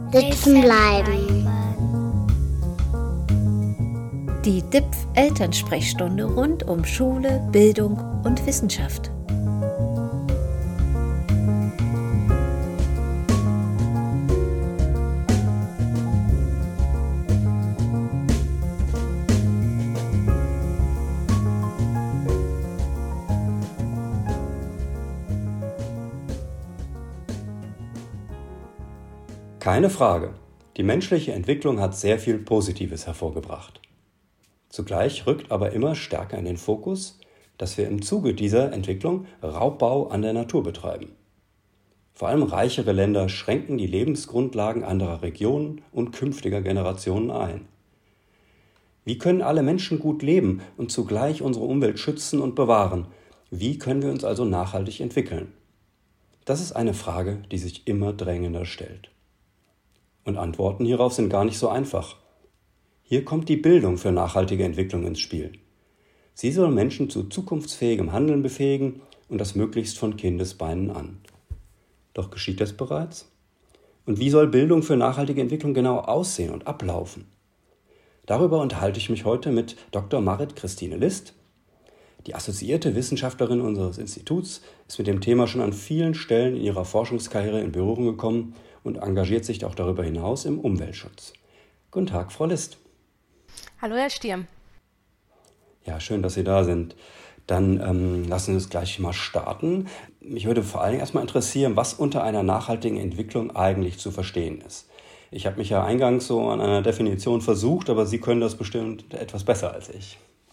Sitzen bleiben. Die DIPF-Elternsprechstunde rund um Schule, Bildung und Wissenschaft. Keine Frage, die menschliche Entwicklung hat sehr viel Positives hervorgebracht. Zugleich rückt aber immer stärker in den Fokus, dass wir im Zuge dieser Entwicklung Raubbau an der Natur betreiben. Vor allem reichere Länder schränken die Lebensgrundlagen anderer Regionen und künftiger Generationen ein. Wie können alle Menschen gut leben und zugleich unsere Umwelt schützen und bewahren? Wie können wir uns also nachhaltig entwickeln? Das ist eine Frage, die sich immer drängender stellt. Und Antworten hierauf sind gar nicht so einfach. Hier kommt die Bildung für nachhaltige Entwicklung ins Spiel. Sie soll Menschen zu zukunftsfähigem Handeln befähigen und das möglichst von Kindesbeinen an. Doch geschieht das bereits? Und wie soll Bildung für nachhaltige Entwicklung genau aussehen und ablaufen? Darüber unterhalte ich mich heute mit Dr. Marit-Christine List. Die assoziierte Wissenschaftlerin unseres Instituts ist mit dem Thema schon an vielen Stellen in ihrer Forschungskarriere in Berührung gekommen und engagiert sich auch darüber hinaus im Umweltschutz. Guten Tag, Frau List. Hallo, Herr Stier. Ja, schön, dass Sie da sind. Dann lassen Sie uns gleich mal starten. Mich würde vor allen Dingen erstmal interessieren, was unter einer nachhaltigen Entwicklung eigentlich zu verstehen ist. Ich habe mich ja eingangs so an einer Definition versucht, aber Sie können das bestimmt etwas besser als ich.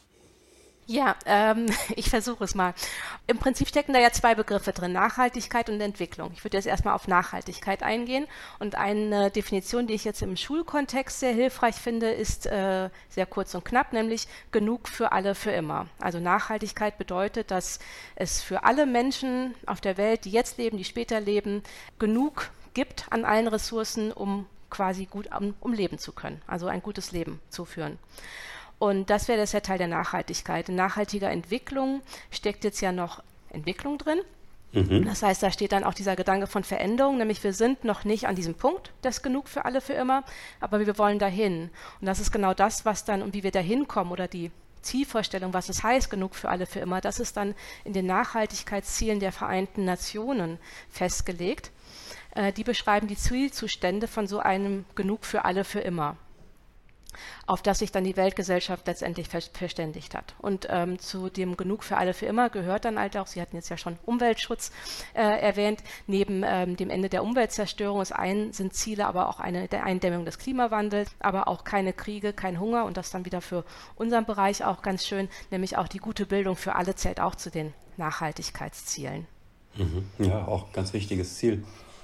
Ja, ich versuche es mal. Im Prinzip stecken da ja zwei Begriffe drin, Nachhaltigkeit und Entwicklung. Ich würde jetzt erstmal auf Nachhaltigkeit eingehen und eine Definition, die ich jetzt im Schulkontext sehr hilfreich finde, ist sehr kurz und knapp, nämlich genug für alle für immer. Also Nachhaltigkeit bedeutet, dass es für alle Menschen auf der Welt, die jetzt leben, die später leben, genug gibt an allen Ressourcen, um quasi gut um leben zu können, also ein gutes Leben zu führen. Und das wäre der Teil der Nachhaltigkeit. In nachhaltiger Entwicklung steckt jetzt ja noch Entwicklung drin. Das heißt, da steht dann auch dieser Gedanke von Veränderung, nämlich wir sind noch nicht an diesem Punkt, das genug für alle für immer, aber wir wollen dahin. Und das ist genau das, was dann, und wie wir dahin kommen oder die Zielvorstellung, was es heißt, genug für alle für immer, das ist dann in den Nachhaltigkeitszielen der Vereinten Nationen festgelegt. Die beschreiben die Zielzustände von so einem genug für alle für immer, auf das sich dann die Weltgesellschaft letztendlich verständigt hat. Und zu dem Genug für alle für immer gehört dann halt auch, Sie hatten jetzt ja schon Umweltschutz erwähnt, neben dem Ende der Umweltzerstörung sind Ziele aber auch der Eindämmung des Klimawandels, aber auch keine Kriege, kein Hunger und das dann wieder für unseren Bereich auch ganz schön, nämlich auch die gute Bildung für alle zählt auch zu den Nachhaltigkeitszielen. Ja, auch ein ganz wichtiges Ziel.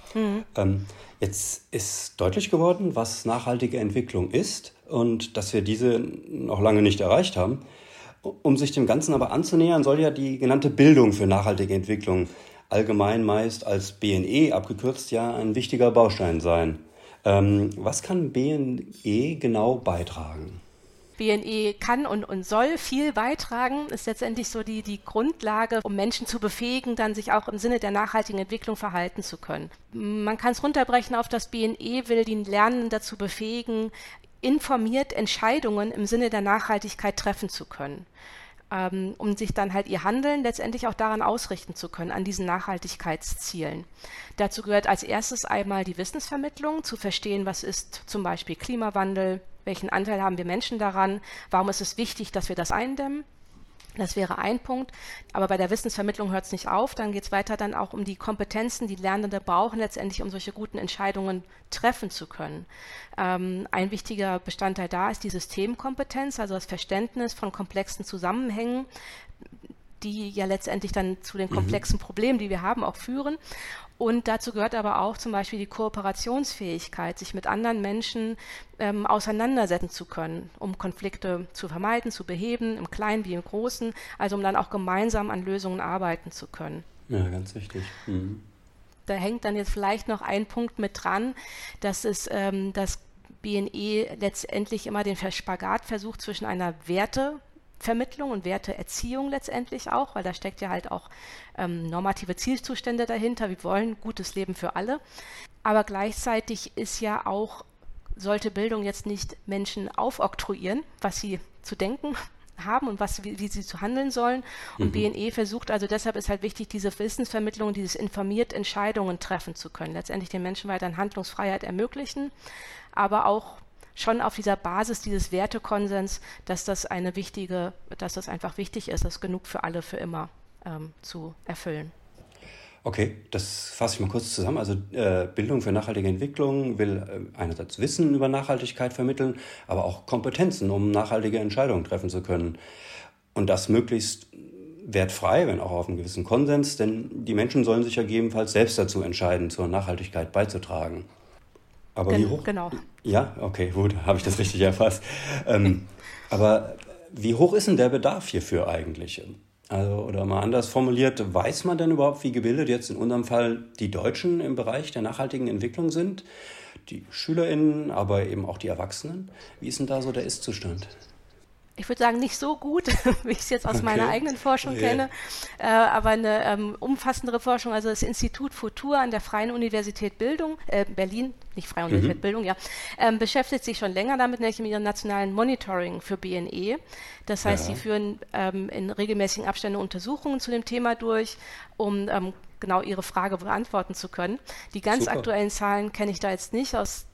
Jetzt ist deutlich geworden, was nachhaltige Entwicklung ist und dass wir diese noch lange nicht erreicht haben. Um sich dem Ganzen aber anzunähern, soll ja die genannte Bildung für nachhaltige Entwicklung, allgemein meist als BNE abgekürzt, ja ein wichtiger Baustein sein. Was kann BNE genau beitragen? BNE kann und soll viel beitragen, ist letztendlich so die Grundlage, um Menschen zu befähigen, dann sich auch im Sinne der nachhaltigen Entwicklung verhalten zu können. Man kann es runterbrechen auf das BNE, will die Lernenden dazu befähigen, informiert Entscheidungen im Sinne der Nachhaltigkeit treffen zu können, um sich dann halt ihr Handeln letztendlich auch daran ausrichten zu können, an diesen Nachhaltigkeitszielen. Dazu gehört als erstes einmal die Wissensvermittlung, zu verstehen, was ist zum Beispiel Klimawandel, welchen Anteil haben wir Menschen daran, warum ist es wichtig, dass wir das eindämmen. Das wäre ein Punkt, aber bei der Wissensvermittlung hört es nicht auf, dann geht es weiter dann auch um die Kompetenzen, die Lernende brauchen, letztendlich um solche guten Entscheidungen treffen zu können. Ein wichtiger Bestandteil da ist die Systemkompetenz, also das Verständnis von komplexen Zusammenhängen, die ja letztendlich dann zu den komplexen Problemen, die wir haben, auch führen. Und dazu gehört aber auch zum Beispiel die Kooperationsfähigkeit, sich mit anderen Menschen auseinandersetzen zu können, um Konflikte zu vermeiden, zu beheben, im Kleinen wie im Großen, also um dann auch gemeinsam an Lösungen arbeiten zu können. Ja, ganz wichtig. Da hängt dann jetzt vielleicht noch ein Punkt mit dran, dass es das BNE letztendlich immer den Spagat versucht zwischen einer Wertevermittlung und Werteerziehung letztendlich auch, weil da steckt ja halt auch normative Zielzustände dahinter. Wir wollen gutes Leben für alle. Aber gleichzeitig ist ja auch, sollte Bildung jetzt nicht Menschen aufoktroyieren, was sie zu denken haben und wie sie zu handeln sollen. Und BNE versucht also, deshalb ist halt wichtig, diese Wissensvermittlung, dieses informiert Entscheidungen treffen zu können. Letztendlich den Menschen weiterhin Handlungsfreiheit ermöglichen, aber auch schon auf dieser Basis dieses Wertekonsens, dass das einfach wichtig ist, das genug für alle für immer zu erfüllen. Okay, das fasse ich mal kurz zusammen. Also Bildung für nachhaltige Entwicklung will einerseits Wissen über Nachhaltigkeit vermitteln, aber auch Kompetenzen, um nachhaltige Entscheidungen treffen zu können. Und das möglichst wertfrei, wenn auch auf einen gewissen Konsens, denn die Menschen sollen sich ja gegebenenfalls selbst dazu entscheiden, zur Nachhaltigkeit beizutragen. Aber wie hoch? Genau. Ja, okay, gut, habe ich das richtig erfasst. Aber wie hoch ist denn der Bedarf hierfür eigentlich? Also, oder mal anders formuliert, weiß man denn überhaupt, wie gebildet jetzt in unserem Fall die Deutschen im Bereich der nachhaltigen Entwicklung sind? Die SchülerInnen, aber eben auch die Erwachsenen. Wie ist denn da so der Ist-Zustand? Ich würde sagen, nicht so gut, wie ich es jetzt aus meiner eigenen Forschung kenne, aber eine umfassendere Forschung, also das Institut Futur an der Freien Universität Berlin, nicht Freie Universität Bildung, beschäftigt sich schon länger damit, nämlich mit ihrem nationalen Monitoring für BNE. Das heißt, sie führen in regelmäßigen Abständen Untersuchungen zu dem Thema durch, um genau Ihre Frage beantworten zu können. Die ganz aktuellen Zahlen kenne ich da jetzt nicht, aus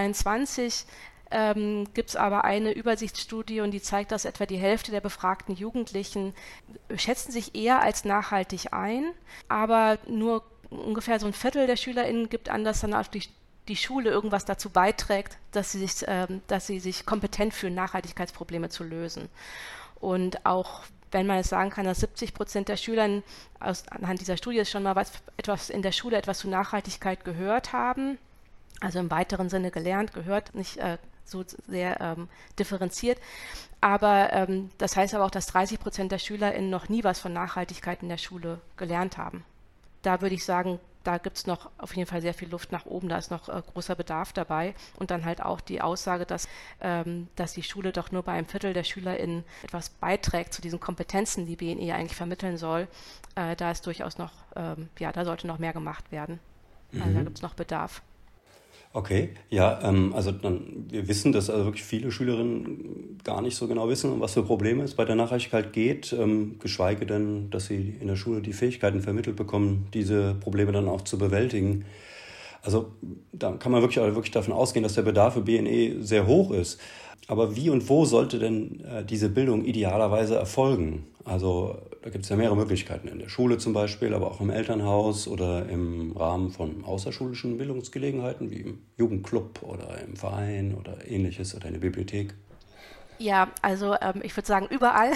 22 gibt es aber eine Übersichtsstudie und die zeigt, dass etwa die Hälfte der befragten Jugendlichen schätzen sich eher als nachhaltig ein, aber nur ungefähr so ein Viertel der SchülerInnen gibt an, dass dann auch die Schule irgendwas dazu beiträgt, dass sie sich kompetent fühlen, Nachhaltigkeitsprobleme zu lösen. Und auch wenn man jetzt sagen kann, dass 70% der Schüler anhand dieser Studie schon mal etwas in der Schule etwas zu Nachhaltigkeit gehört haben, also im weiteren Sinne gelernt, gehört, nicht so sehr differenziert. Aber das heißt aber auch, dass 30% der SchülerInnen noch nie was von Nachhaltigkeit in der Schule gelernt haben. Da würde ich sagen, da gibt es noch auf jeden Fall sehr viel Luft nach oben, da ist noch großer Bedarf dabei. Und dann halt auch die Aussage, dass die Schule doch nur bei einem Viertel der SchülerInnen etwas beiträgt zu diesen Kompetenzen, die BNE eigentlich vermitteln soll. Da ist durchaus noch, da sollte noch mehr gemacht werden. Also da gibt es noch Bedarf. Okay, ja, also wir wissen, dass also wirklich viele Schülerinnen gar nicht so genau wissen, um was für Probleme es bei der Nachhaltigkeit geht, geschweige denn, dass sie in der Schule die Fähigkeiten vermittelt bekommen, diese Probleme dann auch zu bewältigen. Also da kann man wirklich davon ausgehen, dass der Bedarf für BNE sehr hoch ist. Aber wie und wo sollte denn diese Bildung idealerweise erfolgen? Also da gibt es ja mehrere Möglichkeiten, in der Schule zum Beispiel, aber auch im Elternhaus oder im Rahmen von außerschulischen Bildungsgelegenheiten wie im Jugendclub oder im Verein oder ähnliches oder in der Bibliothek. Ja, also ich würde sagen überall.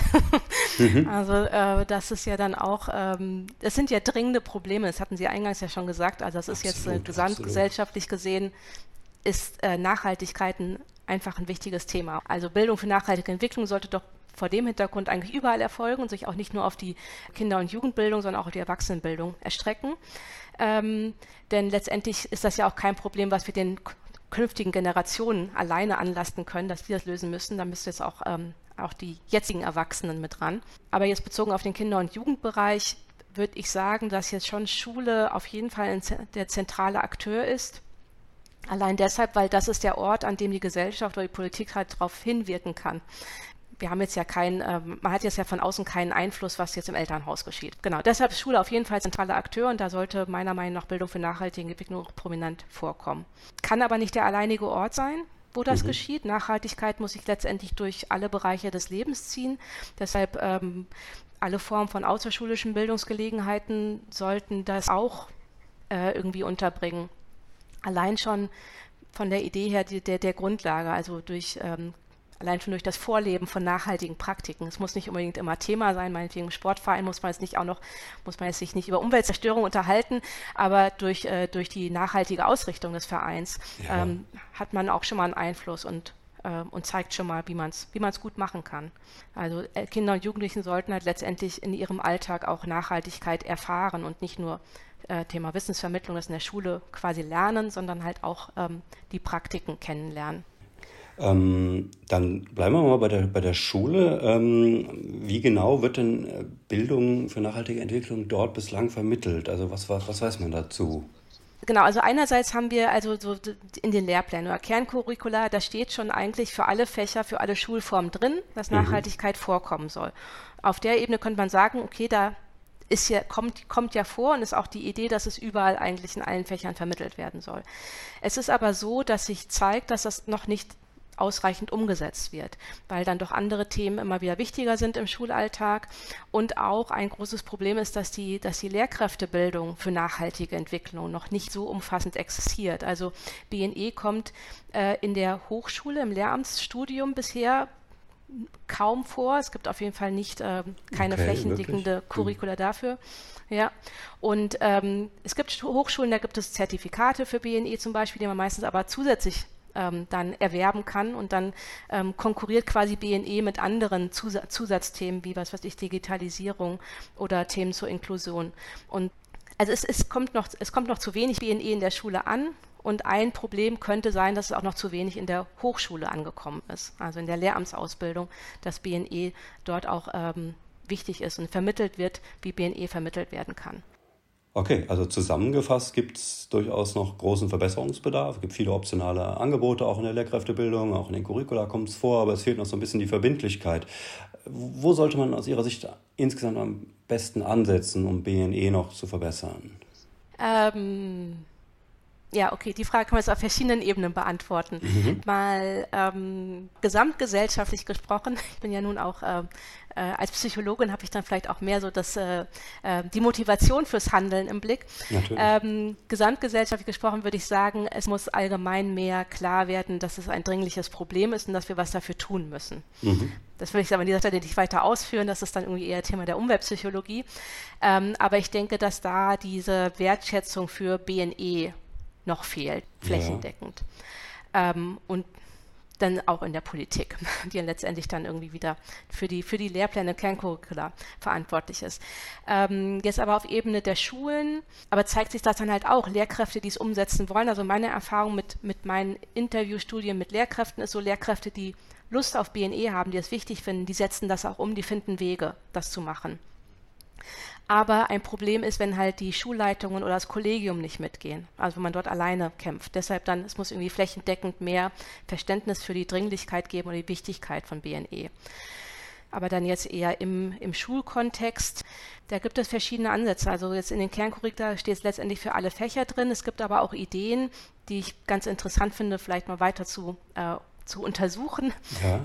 Also das ist ja dann auch, das sind ja dringende Probleme, das hatten Sie eingangs ja schon gesagt, also das ist jetzt gesamtgesellschaftlich gesehen, ist Nachhaltigkeiten einfach ein wichtiges Thema. Also Bildung für nachhaltige Entwicklung sollte doch vor dem Hintergrund eigentlich überall erfolgen und sich auch nicht nur auf die Kinder- und Jugendbildung, sondern auch auf die Erwachsenenbildung erstrecken. Denn letztendlich ist das ja auch kein Problem, was wir den künftigen Generationen alleine anlasten können, dass die das lösen müssen. Da müsste jetzt auch die jetzigen Erwachsenen mit dran. Aber jetzt bezogen auf den Kinder- und Jugendbereich würde ich sagen, dass jetzt schon Schule auf jeden Fall der zentrale Akteur ist. Allein deshalb, weil das ist der Ort, an dem die Gesellschaft oder die Politik halt darauf hinwirken kann. Wir haben jetzt ja man hat jetzt ja von außen keinen Einfluss, was jetzt im Elternhaus geschieht. Genau, deshalb ist Schule auf jeden Fall zentraler Akteur und da sollte meiner Meinung nach Bildung für nachhaltige Entwicklung auch prominent vorkommen. Kann aber nicht der alleinige Ort sein, wo das geschieht. Nachhaltigkeit muss sich letztendlich durch alle Bereiche des Lebens ziehen. Deshalb alle Formen von außerschulischen Bildungsgelegenheiten sollten das auch irgendwie unterbringen. Allein schon von der Idee her der Grundlage, also allein schon durch das Vorleben von nachhaltigen Praktiken. Es muss nicht unbedingt immer Thema sein, meinetwegen im Sportverein muss man jetzt sich nicht über Umweltzerstörung unterhalten, aber durch die nachhaltige Ausrichtung des Vereins hat man auch schon mal einen Einfluss und zeigt schon mal, wie man es gut machen kann. Also Kinder und Jugendlichen sollten halt letztendlich in ihrem Alltag auch Nachhaltigkeit erfahren und nicht nur Thema Wissensvermittlung, das in der Schule quasi lernen, sondern halt auch die Praktiken kennenlernen. Dann bleiben wir mal bei der Schule. Wie genau wird denn Bildung für nachhaltige Entwicklung dort bislang vermittelt? Also was weiß man dazu? Genau, also einerseits haben wir also so in den Lehrplänen oder Kerncurricula, da steht schon eigentlich für alle Fächer, für alle Schulformen drin, dass Nachhaltigkeit vorkommen soll. Auf der Ebene könnte man sagen, okay, da kommt ja vor und ist auch die Idee, dass es überall eigentlich in allen Fächern vermittelt werden soll. Es ist aber so, dass sich zeigt, dass das noch nicht ausreichend umgesetzt wird, weil dann doch andere Themen immer wieder wichtiger sind im Schulalltag. Und auch ein großes Problem ist, dass die Lehrkräftebildung für nachhaltige Entwicklung noch nicht so umfassend existiert. Also BNE kommt in der Hochschule, im Lehramtsstudium bisher kaum vor. Es gibt auf jeden Fall keine flächendeckende Curricula dafür. Ja, und es gibt Hochschulen, da gibt es Zertifikate für BNE zum Beispiel, die man meistens aber zusätzlich dann erwerben kann und dann konkurriert quasi BNE mit anderen Zusatzthemen wie was weiß ich, Digitalisierung oder Themen zur Inklusion. Und also es kommt noch zu wenig BNE in der Schule an. Und ein Problem könnte sein, dass es auch noch zu wenig in der Hochschule angekommen ist, also in der Lehramtsausbildung, dass BNE dort auch wichtig ist und vermittelt wird, wie BNE vermittelt werden kann. Okay, also zusammengefasst gibt es durchaus noch großen Verbesserungsbedarf. Es gibt viele optionale Angebote, auch in der Lehrkräftebildung, auch in den Curricula kommt es vor, aber es fehlt noch so ein bisschen die Verbindlichkeit. Wo sollte man aus Ihrer Sicht insgesamt am besten ansetzen, um BNE noch zu verbessern? Ja, okay, die Frage kann man jetzt auf verschiedenen Ebenen beantworten. Mal gesamtgesellschaftlich gesprochen, ich bin ja nun auch als Psychologin habe ich dann vielleicht auch mehr so die Motivation fürs Handeln im Blick. Gesamtgesellschaftlich gesprochen würde ich sagen, es muss allgemein mehr klar werden, dass es ein dringliches Problem ist und dass wir was dafür tun müssen. Das will ich aber an dieser Stelle nicht weiter ausführen, das ist dann irgendwie eher Thema der Umweltpsychologie. Aber ich denke, dass da diese Wertschätzung für BNE noch fehlt, flächendeckend. Und dann auch in der Politik, die ja letztendlich dann irgendwie wieder für die Lehrpläne Kerncurricula verantwortlich ist. Jetzt aber auf Ebene der Schulen, aber zeigt sich das dann halt auch, Lehrkräfte, die es umsetzen wollen. Also meine Erfahrung mit meinen Interviewstudien mit Lehrkräften ist so, Lehrkräfte, die Lust auf BNE haben, die es wichtig finden, die setzen das auch um, die finden Wege, das zu machen. Aber ein Problem ist, wenn halt die Schulleitungen oder das Kollegium nicht mitgehen, also wenn man dort alleine kämpft. Deshalb dann, es muss irgendwie flächendeckend mehr Verständnis für die Dringlichkeit geben oder die Wichtigkeit von BNE. Aber dann jetzt eher im Schulkontext, da gibt es verschiedene Ansätze. Also jetzt in den Kerncurricula steht es letztendlich für alle Fächer drin. Es gibt aber auch Ideen, die ich ganz interessant finde, vielleicht mal weiter zu untersuchen,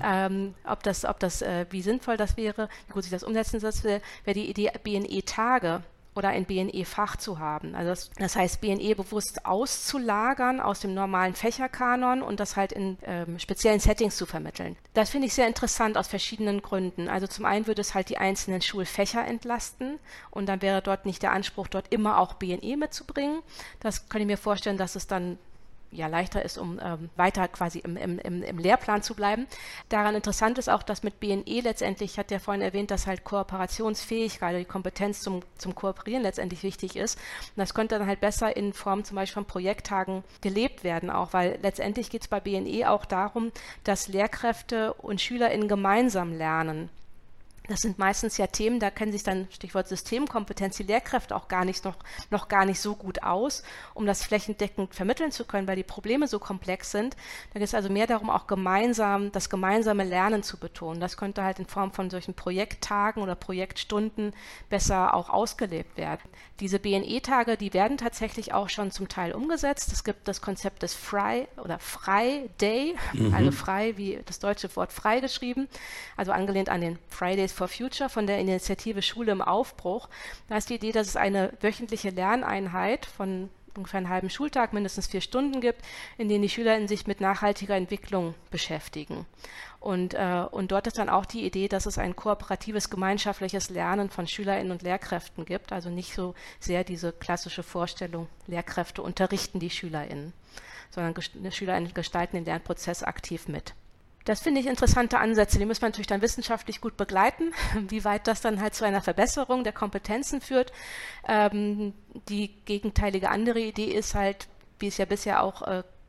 wie sinnvoll das wäre, wie gut sich das umsetzen lässt, wäre die Idee, BNE-Tage oder ein BNE-Fach zu haben. Also das heißt, BNE bewusst auszulagern aus dem normalen Fächerkanon und das halt in speziellen Settings zu vermitteln. Das finde ich sehr interessant aus verschiedenen Gründen. Also zum einen würde es halt die einzelnen Schulfächer entlasten und dann wäre dort nicht der Anspruch, dort immer auch BNE mitzubringen. Das kann ich mir vorstellen, dass es dann leichter ist, um weiter quasi im Lehrplan zu bleiben. Daran interessant ist auch, dass mit BNE letztendlich, ich hatte ja vorhin erwähnt, dass halt Kooperationsfähigkeit oder die Kompetenz zum Kooperieren letztendlich wichtig ist. Und das könnte dann halt besser in Form zum Beispiel von Projekttagen gelebt werden auch, weil letztendlich geht es bei BNE auch darum, dass Lehrkräfte und SchülerInnen gemeinsam lernen. Das sind meistens ja Themen, da kennen sich dann, Stichwort Systemkompetenz, die Lehrkräfte auch noch gar nicht so gut aus, um das flächendeckend vermitteln zu können, weil die Probleme so komplex sind. Da geht es also mehr darum, auch das gemeinsame Lernen zu betonen. Das könnte halt in Form von solchen Projekttagen oder Projektstunden besser auch ausgelebt werden. Diese BNE-Tage, die werden tatsächlich auch schon zum Teil umgesetzt. Es gibt das Konzept des Friday, also frei wie das deutsche Wort frei geschrieben, also angelehnt an den Fridays for Future von der Initiative Schule im Aufbruch. Da ist die Idee, dass es eine wöchentliche Lerneinheit von ungefähr einen halben Schultag, mindestens 4 Stunden gibt, in denen die SchülerInnen sich mit nachhaltiger Entwicklung beschäftigen. Und dort ist dann auch die Idee, dass es ein kooperatives, gemeinschaftliches Lernen von SchülerInnen und Lehrkräften gibt, also nicht so sehr diese klassische Vorstellung, Lehrkräfte unterrichten die SchülerInnen, sondern SchülerInnen gestalten den Lernprozess aktiv mit. Das finde ich interessante Ansätze, die muss man natürlich dann wissenschaftlich gut begleiten, wie weit das dann halt zu einer Verbesserung der Kompetenzen führt. Die gegenteilige andere Idee ist halt, wie es ja bisher auch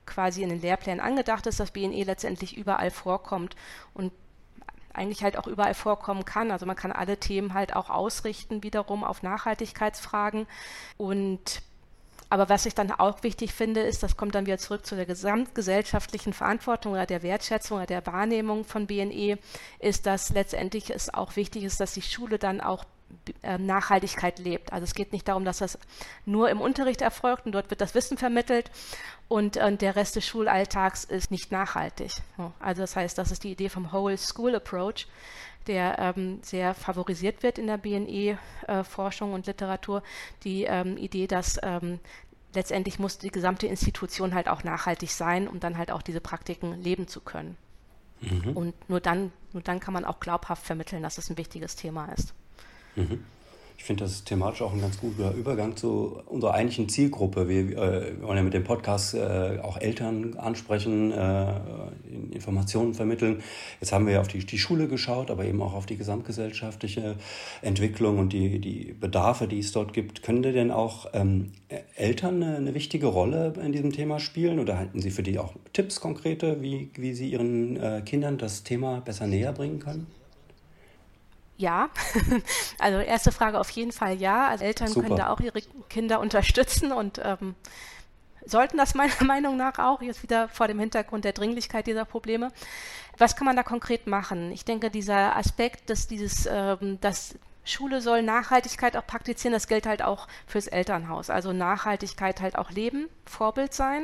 quasi in den Lehrplänen angedacht ist, dass BNE letztendlich überall vorkommt und eigentlich halt auch überall vorkommen kann. Also man kann alle Themen halt auch ausrichten wiederum auf Nachhaltigkeitsfragen. Aber was ich dann auch wichtig finde, ist, das kommt dann wieder zurück zu der gesamtgesellschaftlichen Verantwortung oder der Wertschätzung oder der Wahrnehmung von BNE, ist, dass letztendlich es auch wichtig ist, dass die Schule dann auch Nachhaltigkeit lebt. Also es geht nicht darum, dass das nur im Unterricht erfolgt und dort wird das Wissen vermittelt und der Rest des Schulalltags ist nicht nachhaltig. Also das heißt, das ist die Idee vom Whole School Approach, der sehr favorisiert wird in der BNE-Forschung und Literatur. Die Idee, dass letztendlich muss die gesamte Institution halt auch nachhaltig sein, um dann halt auch diese Praktiken leben zu können. Und nur dann kann man auch glaubhaft vermitteln, dass es ein wichtiges Thema ist. Ich finde, das ist thematisch auch ein ganz guter Übergang zu unserer eigentlichen Zielgruppe. Wir wollen ja mit dem Podcast auch Eltern ansprechen, Informationen vermitteln. Jetzt haben wir ja auf die Schule geschaut, aber eben auch auf die gesamtgesellschaftliche Entwicklung und die Bedarfe, die es dort gibt. Können denn auch Eltern eine wichtige Rolle in diesem Thema spielen? Oder halten Sie für die auch Tipps konkrete, wie sie ihren Kindern das Thema besser näher bringen können? Ja, also erste Frage auf jeden Fall ja. Also Eltern Super. können da auch ihre Kinder unterstützen und sollten das meiner Meinung nach auch, jetzt wieder vor dem Hintergrund der Dringlichkeit dieser Probleme. Was kann man da konkret machen? Ich denke, dieser Aspekt, dass dass Schule soll Nachhaltigkeit auch praktizieren, das gilt halt auch fürs Elternhaus. Also Nachhaltigkeit halt auch leben, Vorbild sein.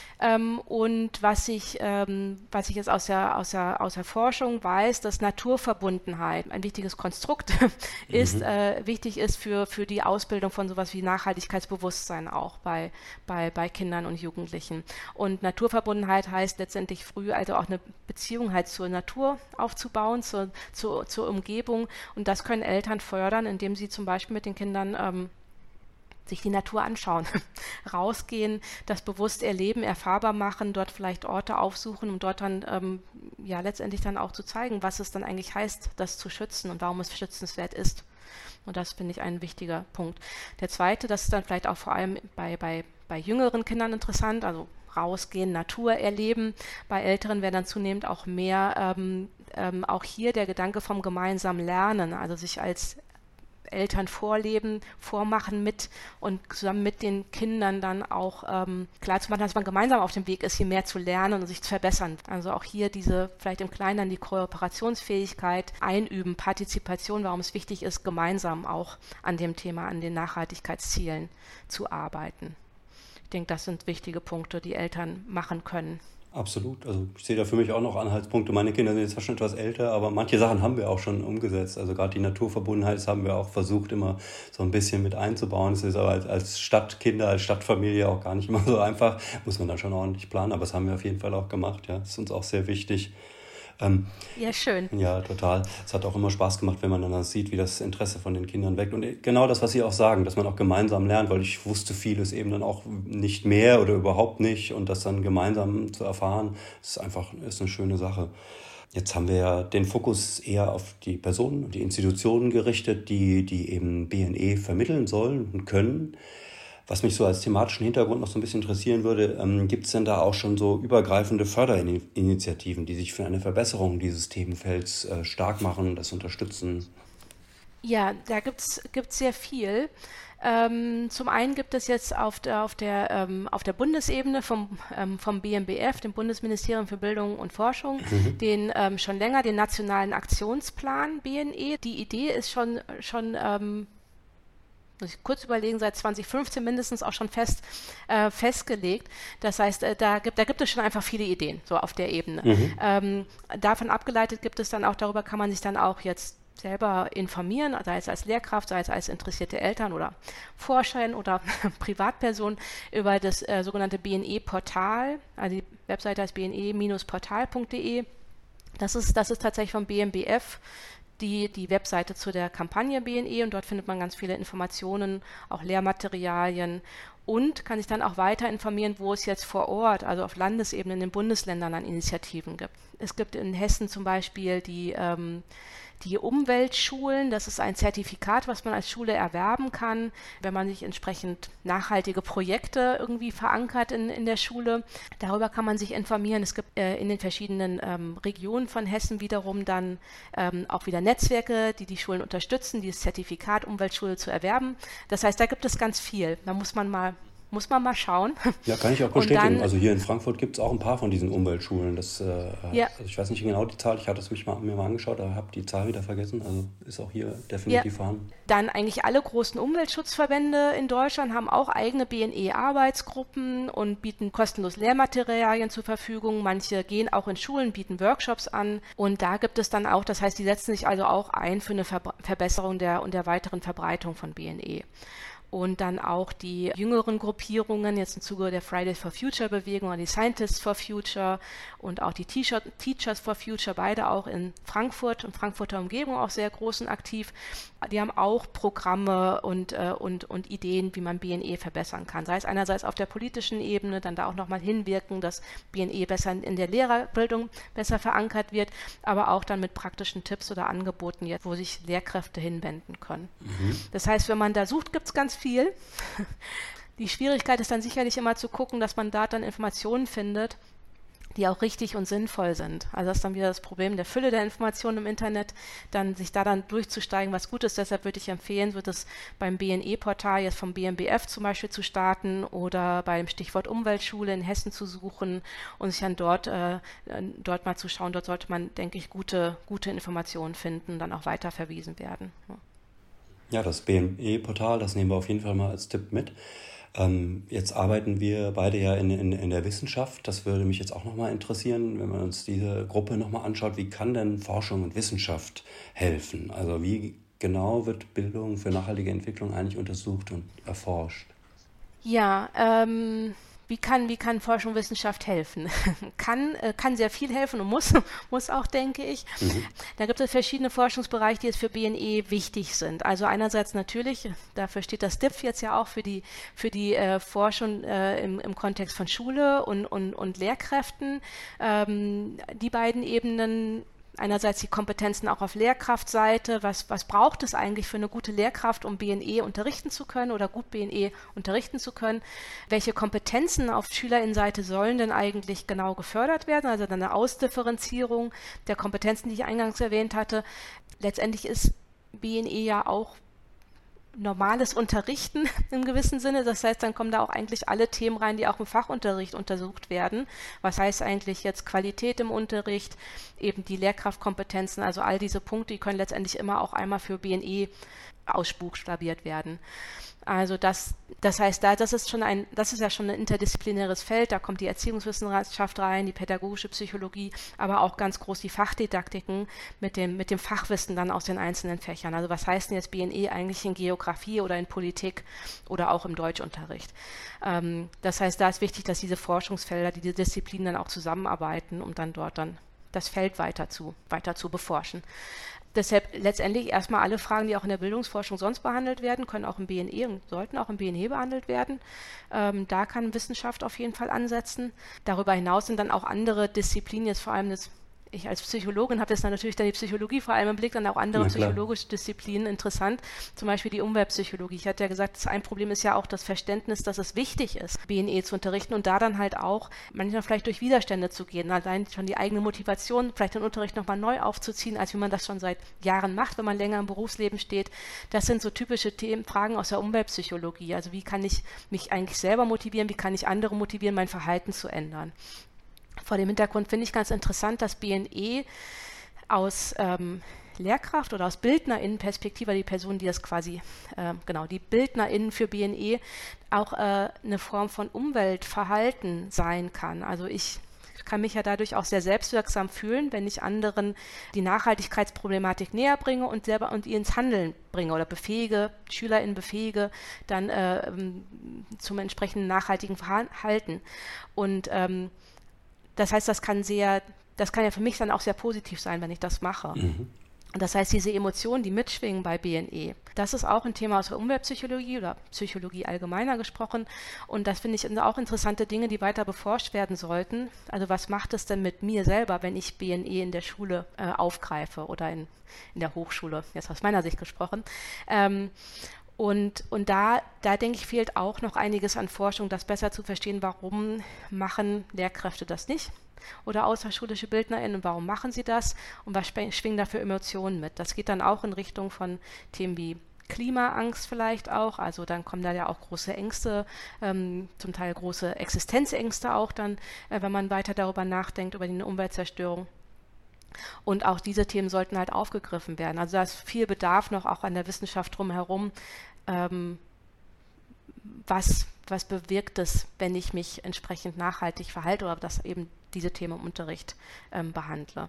Und was ich jetzt aus der Forschung weiß, dass Naturverbundenheit ein wichtiges Konstrukt ist, wichtig ist für die Ausbildung von sowas wie Nachhaltigkeitsbewusstsein auch bei Kindern und Jugendlichen. Und Naturverbundenheit heißt letztendlich früh also auch eine Beziehung halt zur Natur aufzubauen, zur Umgebung. Und das können Eltern fördern, indem sie zum Beispiel mit den Kindern sich die Natur anschauen, rausgehen, das bewusst erleben, erfahrbar machen, dort vielleicht Orte aufsuchen, um dort dann letztendlich dann auch zu zeigen, was es dann eigentlich heißt, das zu schützen und warum es schützenswert ist. Und das finde ich ein wichtiger Punkt. Der zweite, das ist dann vielleicht auch vor allem bei jüngeren Kindern interessant, also rausgehen, Natur erleben. Bei Älteren wäre dann zunehmend auch mehr auch hier der Gedanke vom gemeinsamen Lernen, also sich als Eltern vormachen und zusammen mit den Kindern dann auch klar zu machen, dass man gemeinsam auf dem Weg ist, hier mehr zu lernen und sich zu verbessern. Also auch hier vielleicht im Kleinen die Kooperationsfähigkeit einüben, Partizipation, warum es wichtig ist, gemeinsam auch an dem Thema, an den Nachhaltigkeitszielen zu arbeiten. Ich denke, das sind wichtige Punkte, die Eltern machen können. Absolut. Also ich sehe da für mich auch noch Anhaltspunkte. Meine Kinder sind jetzt zwar schon etwas älter, aber manche Sachen haben wir auch schon umgesetzt. Also gerade die Naturverbundenheit, das haben wir auch versucht, immer so ein bisschen mit einzubauen. Es ist aber als Stadtkinder, als Stadtfamilie auch gar nicht immer so einfach. Muss man dann schon ordentlich planen, aber das haben wir auf jeden Fall auch gemacht. Ja, das ist uns auch sehr wichtig. Ja, schön. Ja, total. Es hat auch immer Spaß gemacht, wenn man dann sieht, wie das Interesse von den Kindern wächst. Und genau das, was Sie auch sagen, dass man auch gemeinsam lernt, weil ich wusste vieles eben dann auch nicht mehr oder überhaupt nicht. Und das dann gemeinsam zu erfahren, ist eine schöne Sache. Jetzt haben wir ja den Fokus eher auf die Personen und die Institutionen gerichtet, die eben BNE vermitteln sollen und können. Was mich so als thematischen Hintergrund noch so ein bisschen interessieren würde, gibt es denn da auch schon so übergreifende Förderinitiativen, die sich für eine Verbesserung dieses Themenfelds stark machen, das unterstützen? Ja, da gibt's sehr viel. Zum einen gibt es jetzt auf der Bundesebene vom BMBF, dem Bundesministerium für Bildung und Forschung, schon länger den nationalen Aktionsplan BNE. Die Idee ist schon muss ich kurz überlegen, seit 2015 mindestens auch schon festgelegt. Das heißt, da gibt es schon einfach viele Ideen, so auf der Ebene. Davon abgeleitet gibt es dann auch, darüber kann man sich dann auch jetzt selber informieren, sei es als Lehrkraft, sei es als interessierte Eltern oder Forscherin oder Privatperson über das sogenannte BNE-Portal. Also die Webseite heißt bne-portal.de. Das ist tatsächlich vom BMBF die Webseite zu der Kampagne BNE und dort findet man ganz viele Informationen, auch Lehrmaterialien und kann sich dann auch weiter informieren, wo es jetzt vor Ort, also auf Landesebene in den Bundesländern an Initiativen gibt. Es gibt in Hessen zum Beispiel die die Umweltschulen. Das ist ein Zertifikat, was man als Schule erwerben kann, wenn man sich entsprechend nachhaltige Projekte irgendwie verankert in der Schule. Darüber kann man sich informieren. Es gibt in den verschiedenen Regionen von Hessen wiederum dann auch wieder Netzwerke, die Schulen unterstützen, dieses Zertifikat Umweltschule zu erwerben. Das heißt, da gibt es ganz viel. Da muss man mal schauen. Ja, kann ich auch bestätigen. Also hier in Frankfurt gibt es auch ein paar von diesen Umweltschulen. Also ich weiß nicht genau die Zahl, ich hatte es mir mal angeschaut, aber habe die Zahl wieder vergessen. Also ist auch hier definitiv vorhanden. Dann eigentlich alle großen Umweltschutzverbände in Deutschland haben auch eigene BNE-Arbeitsgruppen und bieten kostenlos Lehrmaterialien zur Verfügung. Manche gehen auch in Schulen, bieten Workshops an. Und da gibt es dann auch, das heißt, die setzen sich also auch ein für eine Verbesserung der weiteren Verbreitung von BNE. Und dann auch die jüngeren Gruppierungen, jetzt im Zuge der Fridays for Future Bewegung, oder die Scientists for Future und auch die Teachers for Future, beide auch in Frankfurt und Frankfurter Umgebung auch sehr groß und aktiv. Die haben auch Programme und Ideen, wie man BNE verbessern kann. Sei es einerseits auf der politischen Ebene, dann da auch nochmal hinwirken, dass BNE besser in der Lehrerbildung besser verankert wird, aber auch dann mit praktischen Tipps oder Angeboten, wo sich Lehrkräfte hinwenden können. Das heißt, wenn man da sucht, gibt es ganz viel. Die Schwierigkeit ist dann sicherlich immer zu gucken, dass man da dann Informationen findet, die auch richtig und sinnvoll sind. Also das ist dann wieder das Problem der Fülle der Informationen im Internet, sich da dann durchzusteigen, was gut ist. Deshalb würde ich empfehlen, so das beim BNE-Portal jetzt vom BMBF zum Beispiel zu starten oder beim Stichwort Umweltschule in Hessen zu suchen und sich dann dort mal zu schauen. Dort sollte man, denke ich, gute Informationen finden und dann auch weiter verwiesen werden. Ja, das BME-Portal, das nehmen wir auf jeden Fall mal als Tipp mit. Jetzt arbeiten wir beide ja in der Wissenschaft. Das würde mich jetzt auch nochmal interessieren, wenn man uns diese Gruppe nochmal anschaut. Wie kann denn Forschung und Wissenschaft helfen? Also wie genau wird Bildung für nachhaltige Entwicklung eigentlich untersucht und erforscht? Ja, wie kann Forschung und Wissenschaft helfen? Kann sehr viel helfen und muss auch, denke ich. Da gibt es verschiedene Forschungsbereiche, die jetzt für BNE wichtig sind. Also einerseits natürlich, dafür steht das DIPF jetzt ja auch für die Forschung im Kontext von Schule und Lehrkräften. Die beiden Ebenen. Einerseits die Kompetenzen auch auf Lehrkraftseite. Was braucht es eigentlich für eine gute Lehrkraft, um BNE unterrichten zu können oder gut BNE unterrichten zu können? Welche Kompetenzen auf SchülerInnenseite sollen denn eigentlich genau gefördert werden? Also dann eine Ausdifferenzierung der Kompetenzen, die ich eingangs erwähnt hatte. Letztendlich ist BNE ja auch normales Unterrichten im gewissen Sinne. Das heißt, dann kommen da auch eigentlich alle Themen rein, die auch im Fachunterricht untersucht werden. Was heißt eigentlich jetzt Qualität im Unterricht, eben die Lehrkraftkompetenzen, also all diese Punkte, die können letztendlich immer auch einmal für BNE ausbuchstabiert werden. Also das heißt, das ist ja schon ein interdisziplinäres Feld, da kommt die Erziehungswissenschaft rein, die pädagogische Psychologie, aber auch ganz groß die Fachdidaktiken mit dem Fachwissen dann aus den einzelnen Fächern. Also was heißt denn jetzt BNE eigentlich in Geografie oder in Politik oder auch im Deutschunterricht? Das heißt, da ist wichtig, dass diese Forschungsfelder, diese Disziplinen dann auch zusammenarbeiten, um dann dort dann das Feld weiter zu beforschen. Deshalb letztendlich erstmal alle Fragen, die auch in der Bildungsforschung sonst behandelt werden, können auch im BNE und sollten auch im BNE behandelt werden. Da kann Wissenschaft auf jeden Fall ansetzen. Darüber hinaus sind dann auch andere Disziplinen, jetzt vor allem ich als Psychologin habe jetzt natürlich dann die Psychologie vor allem im Blick, dann auch andere psychologische Disziplinen interessant, zum Beispiel die Umweltpsychologie. Ich hatte ja gesagt, ein Problem ist ja auch das Verständnis, dass es wichtig ist, BNE zu unterrichten und da dann halt auch manchmal vielleicht durch Widerstände zu gehen, allein schon die eigene Motivation, vielleicht den Unterricht nochmal neu aufzuziehen, als wie man das schon seit Jahren macht, wenn man länger im Berufsleben steht. Das sind so typische Fragen aus der Umweltpsychologie. Also wie kann ich mich eigentlich selber motivieren, wie kann ich andere motivieren, mein Verhalten zu ändern? Vor dem Hintergrund finde ich ganz interessant, dass BNE aus Lehrkraft oder aus BildnerInnen-Perspektive, die Personen, die das quasi, die BildnerInnen für BNE, auch eine Form von Umweltverhalten sein kann. Also ich kann mich ja dadurch auch sehr selbstwirksam fühlen, wenn ich anderen die Nachhaltigkeitsproblematik näher bringe und ihr ins Handeln bringe oder SchülerInnen befähige, dann zum entsprechenden nachhaltigen Verhalten. Und das heißt, das kann ja für mich dann auch sehr positiv sein, wenn ich das mache. Und das heißt, diese Emotionen, die mitschwingen bei BNE, das ist auch ein Thema aus der Umweltpsychologie oder Psychologie allgemeiner gesprochen. Und das finde ich auch interessante Dinge, die weiter beforscht werden sollten. Also was macht es denn mit mir selber, wenn ich BNE in der Schule aufgreife oder in der Hochschule, jetzt aus meiner Sicht gesprochen. Und da denke ich, fehlt auch noch einiges an Forschung, das besser zu verstehen, warum machen Lehrkräfte das nicht oder außerschulische BildnerInnen, warum machen sie das und was schwingen da für Emotionen mit. Das geht dann auch in Richtung von Themen wie Klimaangst vielleicht auch, also dann kommen da ja auch große Ängste, zum Teil große Existenzängste auch dann, wenn man weiter darüber nachdenkt, über die Umweltzerstörung. Und auch diese Themen sollten halt aufgegriffen werden. Also da ist viel Bedarf noch auch an der Wissenschaft drumherum. Was bewirkt es, wenn ich mich entsprechend nachhaltig verhalte oder dass eben diese Themen im Unterricht behandle.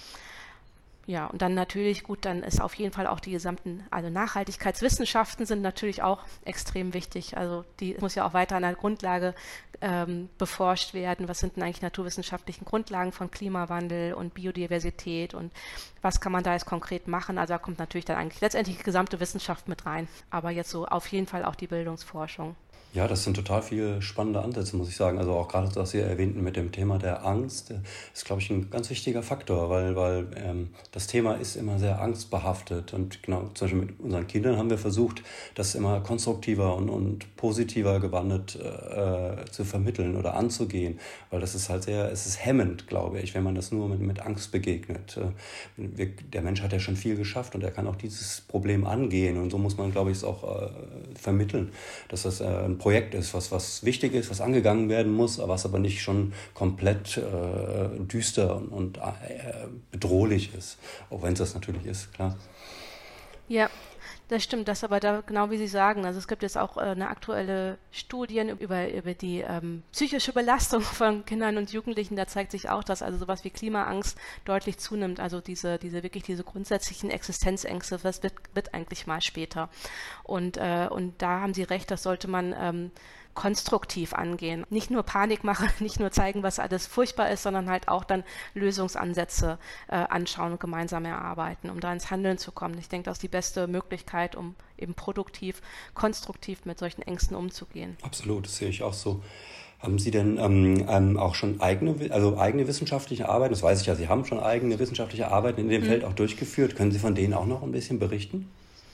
Ja, und dann natürlich, gut, dann ist auf jeden Fall auch die gesamten, also Nachhaltigkeitswissenschaften sind natürlich auch extrem wichtig. Also die muss ja auch weiter an der Grundlage beforscht werden. Was sind denn eigentlich naturwissenschaftlichen Grundlagen von Klimawandel und Biodiversität und was kann man da jetzt konkret machen? Also da kommt natürlich dann eigentlich letztendlich die gesamte Wissenschaft mit rein. Aber jetzt so auf jeden Fall auch die Bildungsforschung. Ja, das sind total viele spannende Ansätze, muss ich sagen. Also auch gerade, was Sie erwähnten mit dem Thema der Angst, ist, glaube ich, ein ganz wichtiger Faktor, weil das Thema ist immer sehr angstbehaftet. Und genau, zum Beispiel mit unseren Kindern haben wir versucht, das immer konstruktiver und positiver gewandt zu vermitteln oder anzugehen. Weil das ist halt es ist hemmend, glaube ich, wenn man das nur mit Angst begegnet. Der Mensch hat ja schon viel geschafft und er kann auch dieses Problem angehen. Und so muss man, glaube ich, es auch vermitteln, dass das ein Projekt ist, was wichtig ist, was angegangen werden muss, was aber nicht schon komplett düster und bedrohlich ist. Auch wenn es das natürlich ist, klar. Ja, das stimmt, das aber da genau wie Sie sagen. Also es gibt jetzt auch eine aktuelle Studien über die psychische Belastung von Kindern und Jugendlichen. Da zeigt sich auch, dass also sowas wie Klimaangst deutlich zunimmt. Also diese grundsätzlichen Existenzängste, was wird eigentlich mal später. Und da haben Sie recht, das sollte man konstruktiv angehen. Nicht nur Panik machen, nicht nur zeigen, was alles furchtbar ist, sondern halt auch dann Lösungsansätze anschauen und gemeinsam erarbeiten, um da ins Handeln zu kommen. Ich denke, das ist die beste Möglichkeit, um eben produktiv, konstruktiv mit solchen Ängsten umzugehen. Absolut, das sehe ich auch so. Haben Sie denn auch schon eigene wissenschaftliche Arbeiten, das weiß ich ja, Sie haben schon eigene wissenschaftliche Arbeiten in dem Feld auch durchgeführt. Können Sie von denen auch noch ein bisschen berichten?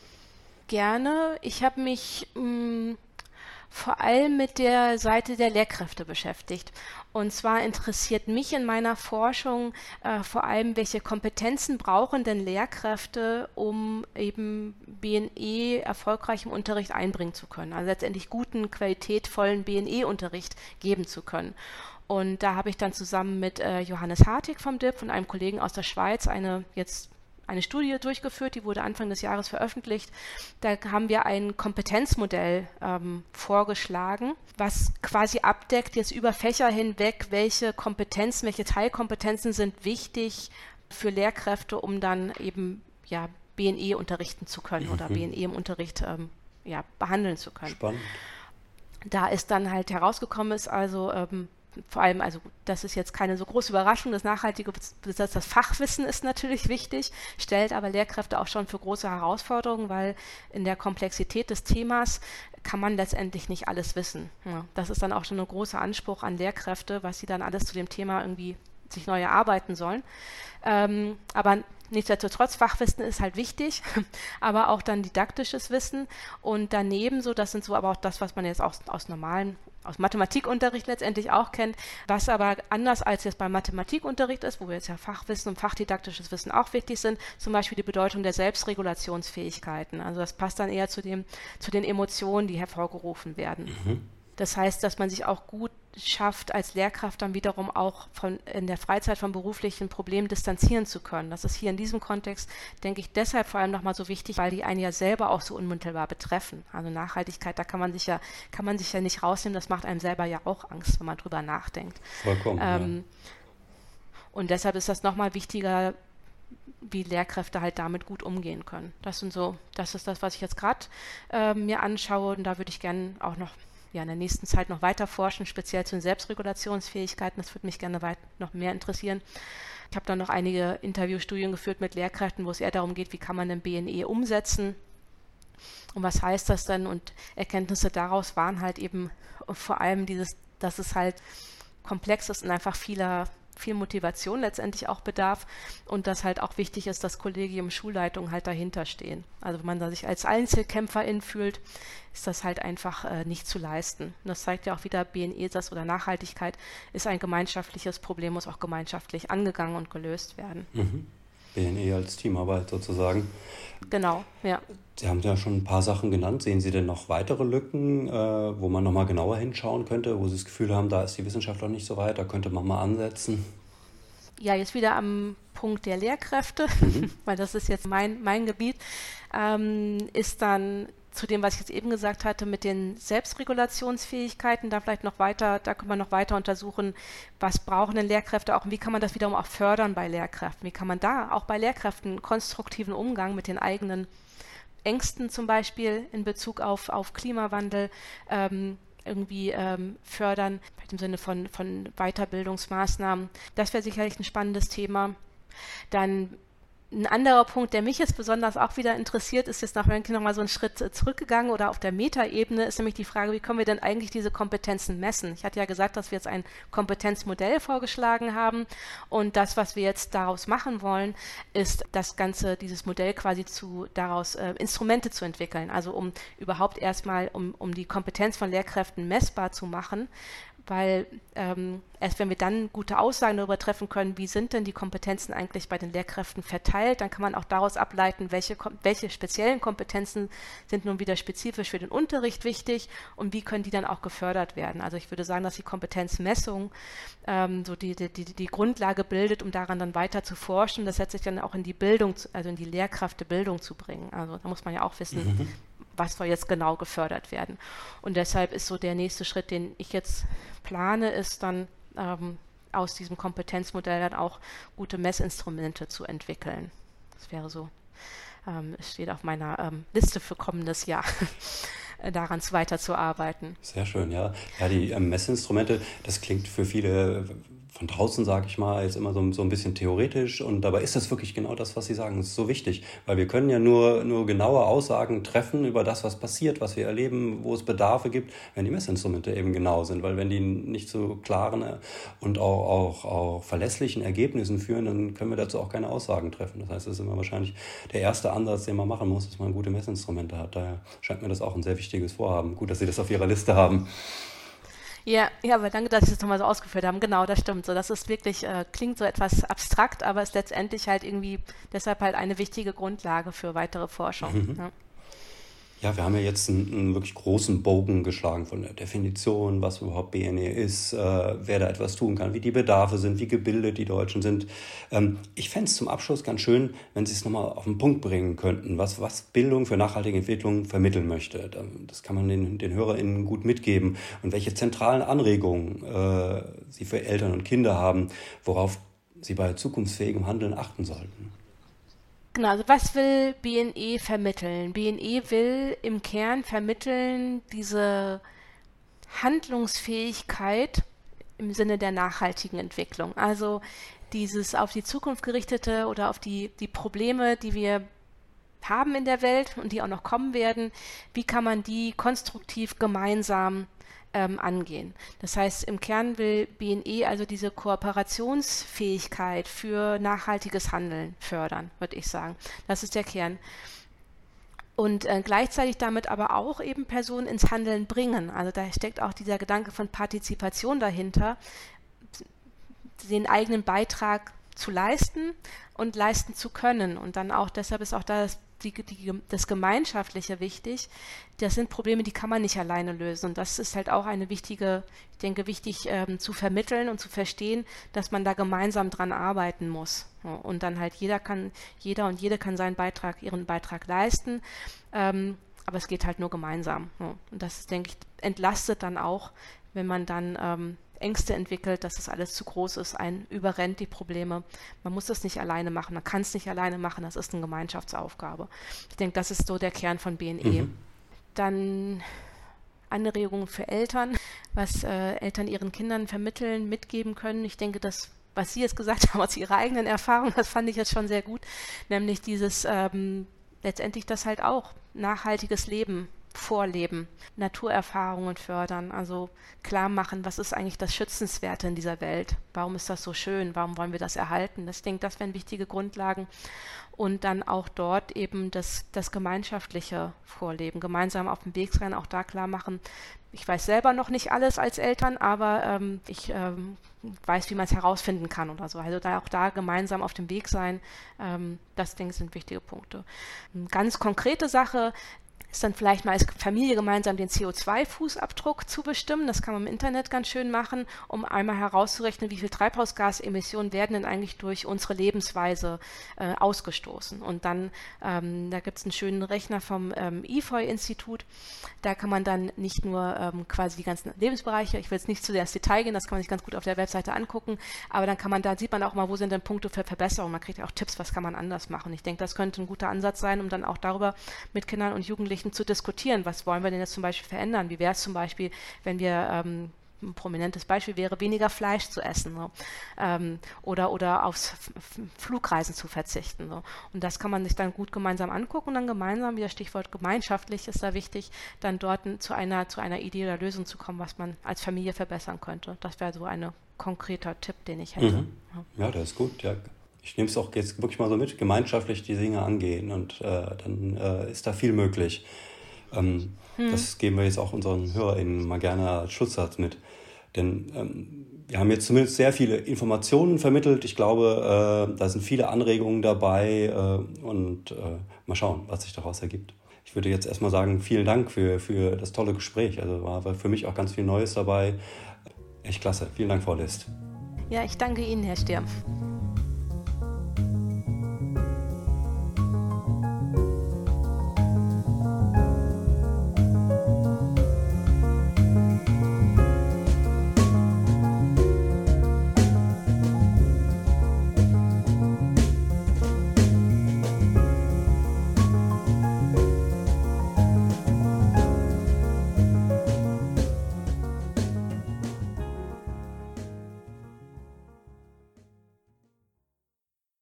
Gerne. Ich habe mich vor allem mit der Seite der Lehrkräfte beschäftigt. Und zwar interessiert mich in meiner Forschung vor allem, welche Kompetenzen brauchen denn Lehrkräfte, um eben BNE erfolgreich im Unterricht einbringen zu können. Also letztendlich guten, qualitätvollen BNE-Unterricht geben zu können. Und da habe ich dann zusammen mit Johannes Hartig vom DIP und einem Kollegen aus der Schweiz eine Studie durchgeführt, die wurde Anfang des Jahres veröffentlicht. Da haben wir ein Kompetenzmodell vorgeschlagen, was quasi abdeckt, jetzt über Fächer hinweg, welche Teilkompetenzen sind wichtig für Lehrkräfte, um dann eben BNE unterrichten zu können oder BNE im Unterricht behandeln zu können. Spannend. Da ist dann halt herausgekommen ist, also vor allem, also das ist jetzt keine so große Überraschung, das Fachwissen ist natürlich wichtig, stellt aber Lehrkräfte auch schon für große Herausforderungen, weil in der Komplexität des Themas kann man letztendlich nicht alles wissen. Ja, das ist dann auch schon ein großer Anspruch an Lehrkräfte, was sie dann alles zu dem Thema irgendwie sich neu erarbeiten sollen. Aber nichtsdestotrotz, Fachwissen ist halt wichtig, aber auch dann didaktisches Wissen und daneben das sind so aber auch das, was man jetzt aus Mathematikunterricht letztendlich auch kennt, was aber anders als jetzt beim Mathematikunterricht ist, wo jetzt ja Fachwissen und fachdidaktisches Wissen auch wichtig sind, zum Beispiel die Bedeutung der Selbstregulationsfähigkeiten. Also das passt dann eher zu den Emotionen, die hervorgerufen werden. Das heißt, dass man sich auch gut schafft, als Lehrkraft dann wiederum auch in der Freizeit von beruflichen Problemen distanzieren zu können. Das ist hier in diesem Kontext, denke ich, deshalb vor allem nochmal so wichtig, weil die einen ja selber auch so unmittelbar betreffen. Also Nachhaltigkeit, da kann man sich ja nicht rausnehmen, das macht einem selber ja auch Angst, wenn man drüber nachdenkt. Vollkommen, Und deshalb ist das nochmal wichtiger, wie Lehrkräfte halt damit gut umgehen können. Das ist das, was ich jetzt gerade mir anschaue und da würde ich gerne auch noch in der nächsten Zeit noch weiter forschen, speziell zu den Selbstregulationsfähigkeiten. Das würde mich gerne noch mehr interessieren. Ich habe dann noch einige Interviewstudien geführt mit Lehrkräften, wo es eher darum geht, wie kann man den BNE umsetzen und was heißt das denn? Und Erkenntnisse daraus waren halt eben vor allem dass es halt komplex ist und einfach viel Motivation letztendlich auch bedarf und dass halt auch wichtig ist, dass Kollegium, Schulleitung halt dahinter stehen. Also wenn man da sich als Einzelkämpferin fühlt, ist das halt einfach nicht zu leisten. Und das zeigt ja auch wieder, BNE-Satz oder Nachhaltigkeit ist ein gemeinschaftliches Problem, muss auch gemeinschaftlich angegangen und gelöst werden. BNE als Teamarbeit sozusagen. Genau, ja. Sie haben ja schon ein paar Sachen genannt. Sehen Sie denn noch weitere Lücken, wo man nochmal genauer hinschauen könnte, wo Sie das Gefühl haben, da ist die Wissenschaft noch nicht so weit, da könnte man mal ansetzen? Ja, jetzt wieder am Punkt der Lehrkräfte, weil das ist jetzt mein Gebiet, ist dann zu dem, was ich jetzt eben gesagt hatte, mit den Selbstregulationsfähigkeiten, da können wir noch weiter untersuchen, was brauchen denn Lehrkräfte auch und wie kann man das wiederum auch fördern bei Lehrkräften? Wie kann man da auch bei Lehrkräften einen konstruktiven Umgang mit den eigenen Ängsten zum Beispiel in Bezug auf Klimawandel fördern, im Sinne von Weiterbildungsmaßnahmen. Das wäre sicherlich ein spannendes Thema. Dann ein anderer Punkt, der mich jetzt besonders auch wieder interessiert, ist jetzt noch mal so einen Schritt zurückgegangen oder auf der Metaebene, ist nämlich die Frage, wie können wir denn eigentlich diese Kompetenzen messen? Ich hatte ja gesagt, dass wir jetzt ein Kompetenzmodell vorgeschlagen haben und das, was wir jetzt daraus machen wollen, ist dieses Modell quasi daraus Instrumente zu entwickeln, also um überhaupt erstmal, um die Kompetenz von Lehrkräften messbar zu machen, weil erst wenn wir dann gute Aussagen darüber treffen können, wie sind denn die Kompetenzen eigentlich bei den Lehrkräften verteilt, dann kann man auch daraus ableiten, welche speziellen Kompetenzen sind nun wieder spezifisch für den Unterricht wichtig und wie können die dann auch gefördert werden. Also ich würde sagen, dass die Kompetenzmessung so die Grundlage bildet, um daran dann weiter zu forschen. Das setzt sich dann auch in die Bildung, also in die Lehrkräftebildung zu bringen. Also da muss man ja auch wissen, was soll jetzt genau gefördert werden. Und deshalb ist so der nächste Schritt, den ich jetzt plane, ist dann aus diesem Kompetenzmodell dann auch gute Messinstrumente zu entwickeln. Das wäre so, es steht auf meiner Liste für kommendes Jahr, daran weiterzuarbeiten. Sehr schön, ja. Ja, die Messinstrumente, das klingt für viele von draußen, sage ich mal, jetzt immer so ein bisschen theoretisch und dabei ist das wirklich genau das, was Sie sagen. Das ist so wichtig, weil wir können ja nur genaue Aussagen treffen über das, was passiert, was wir erleben, wo es Bedarfe gibt, wenn die Messinstrumente eben genau sind, weil wenn die nicht zu klaren und auch verlässlichen Ergebnissen führen, dann können wir dazu auch keine Aussagen treffen. Das heißt, das ist immer wahrscheinlich der erste Ansatz, den man machen muss, dass man gute Messinstrumente hat. Daher scheint mir das auch ein sehr wichtiges Vorhaben. Gut, dass Sie das auf Ihrer Liste haben. Ja, aber danke, dass Sie das nochmal so ausgeführt haben. Genau, das stimmt. So, das ist wirklich, klingt so etwas abstrakt, aber ist letztendlich halt irgendwie deshalb halt eine wichtige Grundlage für weitere Forschung. Ja. Ja, wir haben ja jetzt einen wirklich großen Bogen geschlagen von der Definition, was überhaupt BNE ist, wer da etwas tun kann, wie die Bedarfe sind, wie gebildet die Deutschen sind. Ich fände es zum Abschluss ganz schön, wenn Sie es nochmal auf den Punkt bringen könnten, was Bildung für nachhaltige Entwicklung vermitteln möchte. Das kann man den HörerInnen gut mitgeben und welche zentralen Anregungen Sie für Eltern und Kinder haben, worauf sie bei zukunftsfähigem Handeln achten sollten. Genau, also was will BNE vermitteln? BNE will im Kern vermitteln diese Handlungsfähigkeit im Sinne der nachhaltigen Entwicklung. Also dieses auf die Zukunft gerichtete oder auf die Probleme, die wir haben in der Welt und die auch noch kommen werden, wie kann man die konstruktiv gemeinsam angehen. Das heißt, im Kern will BNE also diese Kooperationsfähigkeit für nachhaltiges Handeln fördern, würde ich sagen. Das ist der Kern. Und gleichzeitig damit aber auch eben Personen ins Handeln bringen. Also da steckt auch dieser Gedanke von Partizipation dahinter, den eigenen Beitrag zu leisten und leisten zu können. Und dann auch, deshalb ist auch das Gemeinschaftliche wichtig. Das sind Probleme, die kann man nicht alleine lösen. Und das ist halt auch wichtig zu vermitteln und zu verstehen, dass man da gemeinsam dran arbeiten muss. Ja, und dann halt jeder und jede kann ihren Beitrag leisten. Aber es geht halt nur gemeinsam. Ja. Und das, denke ich, entlastet dann auch, wenn man dann Ängste entwickelt, dass das alles zu groß ist, überrennt die Probleme. Man muss das nicht alleine machen, man kann es nicht alleine machen, das ist eine Gemeinschaftsaufgabe. Ich denke, das ist so der Kern von BNE. Dann Anregungen für Eltern, was Eltern ihren Kindern vermitteln, mitgeben können. Ich denke, was Sie jetzt gesagt haben aus Ihrer eigenen Erfahrung, das fand ich jetzt schon sehr gut, nämlich dieses letztendlich das halt auch nachhaltiges Leben vorleben, Naturerfahrungen fördern, also klar machen, was ist eigentlich das Schützenswerte in dieser Welt, warum ist das so schön, warum wollen wir das erhalten. Ich denke, das wären wichtige Grundlagen und dann auch dort eben das gemeinschaftliche Vorleben, gemeinsam auf dem Weg sein, auch da klar machen, ich weiß selber noch nicht alles als Eltern, aber ich weiß, wie man es herausfinden kann oder so. Also auch da gemeinsam auf dem Weg sein, das, denke ich, sind wichtige Punkte. Eine ganz konkrete Sache ist dann vielleicht mal als Familie gemeinsam den CO2-Fußabdruck zu bestimmen. Das kann man im Internet ganz schön machen, um einmal herauszurechnen, wie viel Treibhausgasemissionen werden denn eigentlich durch unsere Lebensweise ausgestoßen. Und dann, da gibt es einen schönen Rechner vom IFOI-Institut. Da kann man dann nicht nur quasi die ganzen Lebensbereiche, ich will jetzt nicht zu sehr ins Detail gehen, das kann man sich ganz gut auf der Webseite angucken, aber dann sieht man auch mal, wo sind denn Punkte für Verbesserung. Man kriegt ja auch Tipps, was kann man anders machen. Ich denke, das könnte ein guter Ansatz sein, um dann auch darüber mit Kindern und Jugendlichen zu diskutieren, was wollen wir denn jetzt zum Beispiel verändern? Wie wäre es zum Beispiel, wenn wir, ein prominentes Beispiel wäre, weniger Fleisch zu essen, so. Oder aufs Flugreisen zu verzichten. So. Und das kann man sich dann gut gemeinsam angucken und dann gemeinsam, wie das Stichwort gemeinschaftlich ist da wichtig, dann dort zu einer Idee oder Lösung zu kommen, was man als Familie verbessern könnte. Das wäre so ein konkreter Tipp, den ich hätte. Ja, das ist gut, ja. Ich nehme es auch jetzt wirklich mal so mit, gemeinschaftlich die Dinge angehen und dann ist da viel möglich. Das geben wir jetzt auch unseren HörerInnen mal gerne als Schlusssatz mit. Denn wir haben jetzt zumindest sehr viele Informationen vermittelt. Ich glaube, da sind viele Anregungen dabei und mal schauen, was sich daraus ergibt. Ich würde jetzt erstmal sagen, vielen Dank für das tolle Gespräch. Also war für mich auch ganz viel Neues dabei. Echt klasse. Vielen Dank, Frau List. Ja, ich danke Ihnen, Herr Stier.